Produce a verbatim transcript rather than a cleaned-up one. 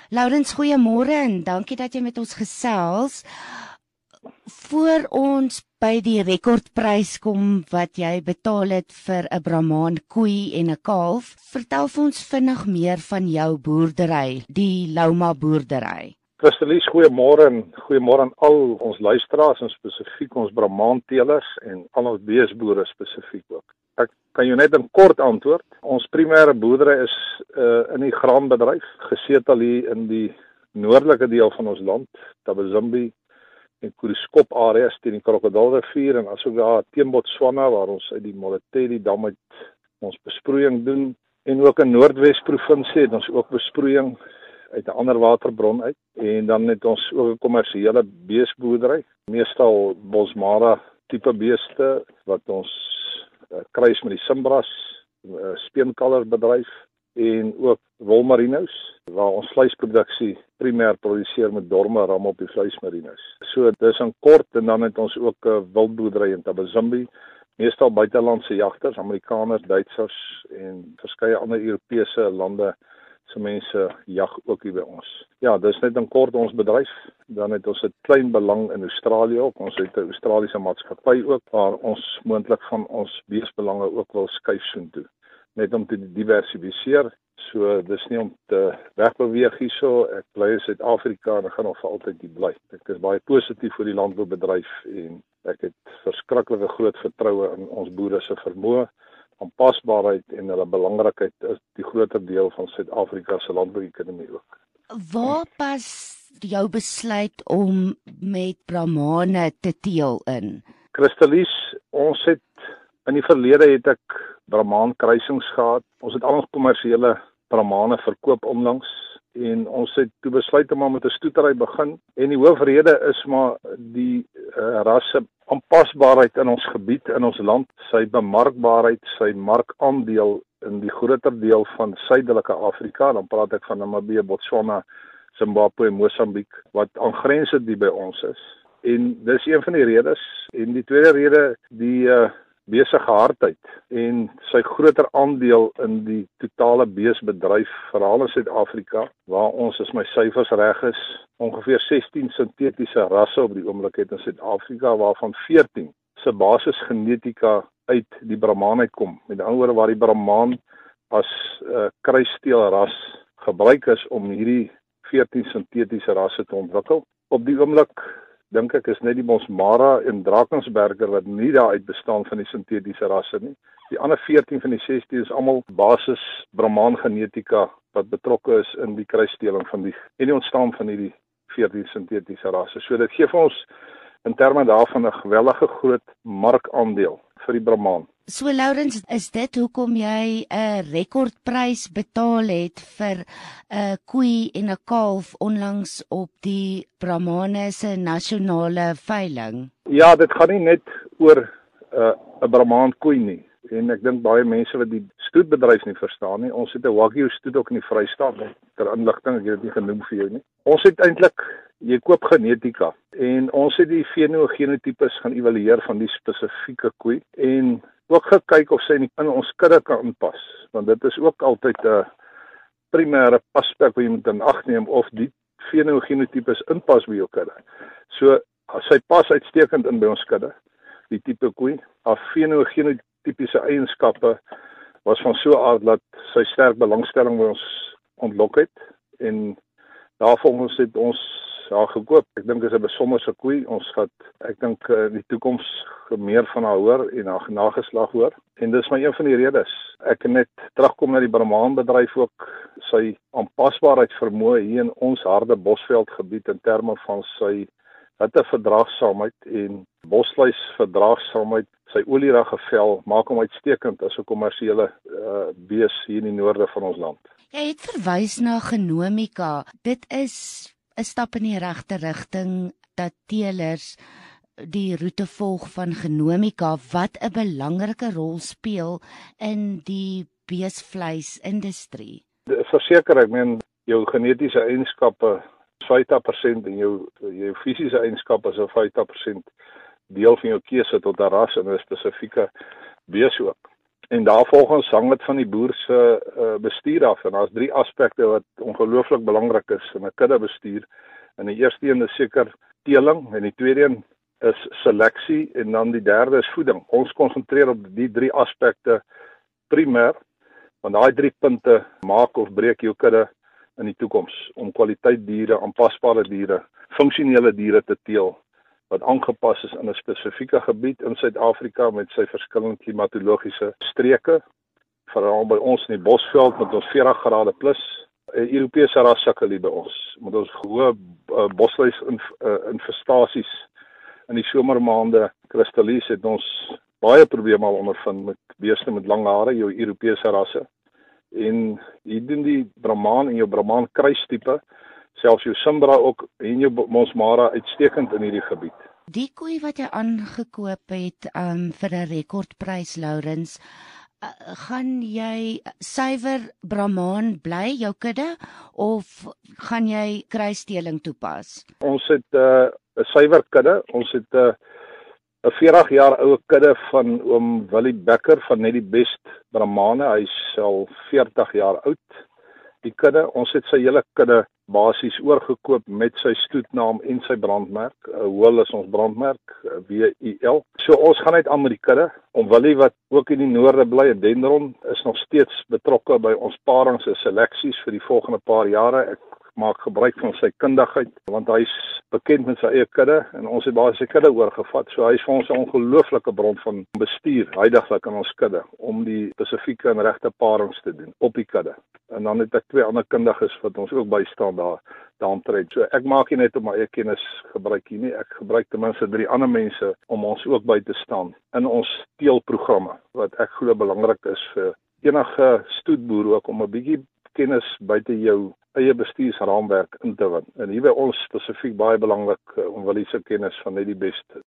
Lourens, goeiemôre en dankie dat jy met ons gesels. Voor ons by die rekordprys kom wat jy betaal het vir 'n Brahman koei en 'n kalf, vertel vir ons vinnig meer van jou boerdery, die Lauma boerdery. Christelies, goeiemôre en goeiemôre aan al ons luisteraars en spesifiek ons Brahman teelers en al ons beesboere spesifiek ook. Ek kan jou net in kort antwoord. Ons primêre boerdery is uh, in die graanbedryf, gesetel hier in die noordelike deel van ons land, Tabazimbi en Kuriskop areas teen die Krokodilrivier en asook daar teen Botswana waar ons uit die Moleteli dam uit ons besproeiing doen en ook in Noordwes provinsie het ons ook besproeiing uit 'n ander waterbron uit en dan het ons ook 'n kommersiële beesboerdery, meestal Bosmara tipe beeste wat ons uh, kruis met die Simbras uh, speenkalverbedryf en ook wolmerinos waar ons vleisproduksie primêr produseer met dorme ram op die vleismerinos. So dis in kort en dan het ons ook 'n uh, wildboerdery in Tabazimbi, meestal buitelandse jagters, Amerikaners, Duitsers en verskeie ander Europese lande se mense jag ook hier by ons. Ja, dis net in kort ons bedryf. Dan het ons 'n klein belang in Australië ook. Ons het 'n Australiese maatskappy ook waar ons moontlik van ons beesbelange ook wil skuif soontoe. Net om te diversifiseer. So dis nie om te wegbeweeg hierso. Ek bly in Suid-Afrika en ek gaan nog vir altyd hier bly. Ek is baie positief vir die landboubedryf en ek het verskriklike groot vertroue in ons boere se vermoë, aanpasbaarheid en hulle belangrikheid is die groter deel van Suid-Afrika se landbouekonomie ook. Waar pas jou besluit om met Brahmane te teel in? Christelies, ons het in die verlede het ek Brahman kruisings gehad. Ons het al ons kommersiële Brahmane verkoop onlangs en ons het toe besluit om maar met 'n stoetery begin en die hoofrede is maar die uh, rasse aanpasbaarheid in ons gebied, in ons land, sy bemarkbaarheid, sy markandeel in die groter deel van suidelike Afrika, dan praat ek van Namibië, Botswana, Zimbabwe en Mosambiek, wat aangrensend die by ons is. En dis een van die redes. En die tweede rede, die uh, besige hardheid en sy groter aandeel in die totale beesbedryf, veral in Suid-Afrika, waar ons, as my syfers reg is, ongeveer sestien sintetiese rasse op die oomblik het in Suid-Afrika, waarvan veertien se basisgenetika uit die Brahman uitkom. Met ander woorde waar die Brahman as uh, kruissteelras gebruik is om hierdie veertien sintetiese rasse te ontwikkel. Op die oomblik dink ek is net die Bosmara en Drakensberger wat nie daaruit bestaan van die sintetiese rasse nie. Die ander veertien van die sestien is almal basis Brahman genetika wat betrokke is in die kruissteeling van die en die ontstaan van hierdie veertien sintetiese rasse. So dit gee vir ons in terme daarvan 'n geweldige groot markandeel vir die Brahman. So Lourens, is dit hoekom jy 'n rekordprys betaal het vir 'n koei en 'n kalf onlangs op die Brahmane se nasionale veiling? Ja, dit gaan nie net oor 'n uh, Brahman koei nie. En ek dink baie mense wat die stoetbedryf nie verstaan nie. Ons het 'n Wagyu stoet ook in die Vrystaat, ter inligting, ek het dit nie genoem vir jou nie. Ons het eintlik, jy koop genetika en ons het die fenogenotypes gaan evalueer van die spesifieke koei en ook gekyk of sy in ons kudde kan inpas, want dit is ook altyd 'n primêre aspek wat jy moet in ag neem of die fenogenotypes inpas by jou kudde. So sy pas uitstekend in by ons kudde, die tipe koei. Haar fenogenotypiese eienskappe was van so 'n aard dat sy sterk belangstelling by ons ontlok het en daarvolgens het ons haar gekoop. Ek dink dit is 'n besonderse koei. Ons gaan, ek dink in die toekoms meer van haar hoor en haar nageslag hoor. En dis maar een van die redes. Ek kan net terugkom na die Brahman bedryf ook, sy aanpasbaarheid vermoë hier in ons harde bosveldgebied in terme van sy hitteverdraagsaamheid en bosluis verdraagsaamheid, sy olierige vel maak hom uitstekend as 'n kommersiële uh, bees hier in die noorde van ons land. Jy het verwys na genomika. Dit is 'n stap in die regte rigting dat teelers die roete volg van genomika wat 'n belangrike rol speel in die beesvleisindustrie. Verseker, ek meen jou genetiese eienskappe is vyftig persent en jou jou fisiese eienskappe is vyftig persent deel van jou keuse tot 'n ras en 'n spesifieke bees ook. En daarvolgens hang dit van die boer se uh, bestuur af. En daar's drie aspekte wat ongelooflik belangrik is in 'n kudde bestuur. En die eerste een is seker teeling en die tweede een is seleksie en dan die derde is voeding. Ons konsentreer op die drie aspekte primêr, want daai drie punte maak of breek jou kudde in die toekoms om kwaliteit diere, aanpasbare diere, funksionele diere te teel wat aangepas is in 'n spesifieke gebied in Suid-Afrika met sy verskillende klimatologiese streke, veral by ons in die Bosveld met ons veertig grade plus. Europese rassakkelie by ons met ons hoë uh, bosluis uh, infestasies in die somermaande. Kristallies het ons baie probleme al ondervind met beeste met lang hare, jou Europese rasse. En hier doen die Brahman en jou Brahman kruistipe, selfs jou Simbra ook en jou Monsmara uitstekend in hierdie gebied. Die koei wat jy aangekoop het um, vir 'n rekordprys, Lourens, uh, gaan jy suiwer Brahman bly jou kudde of gaan jy kruisteeling toepas? Ons het 'n uh, suiwer kudde, ons het 'n uh, 'n veertig jaar oue kudde van oom Willie Becker van net die best Brahmane. Hy is al veertig jaar oud. Die kudde, ons het sy hele kudde basies oorgekoop met sy stoetnaam en sy brandmerk. Hoel is ons brandmerk, W I L. So ons gaan uit aan met die kudde. Om Willie wat ook in die noorde bly, in Dendron, is nog steeds betrokke by ons parings en seleksies vir die volgende paar jare. Ek maak gebruik van sy kundigheid, want hy is bekend met sy eie kudde en ons het basies sy kudde oorgevat. So hy is vir ons 'n ongelooflike bron van bestuur, huidiglik in ons kudde, om die spesifieke en regte parings te doen op die kudde. En dan het ek twee ander kundiges wat ons ook bystaan daar, daaromtrent. So ek maak nie net op my eie kennis gebruik hier nie, ek gebruik ten minste drie ander mense om ons ook by te staan in ons teelprogramme, wat ek glo belangrik is vir enige stoetboer ook om 'n bietjie kennis buite jou eie bestuursraamwerk in te win. En hier by ons spesifiek baie belangrik om wel iets kennis van net die beste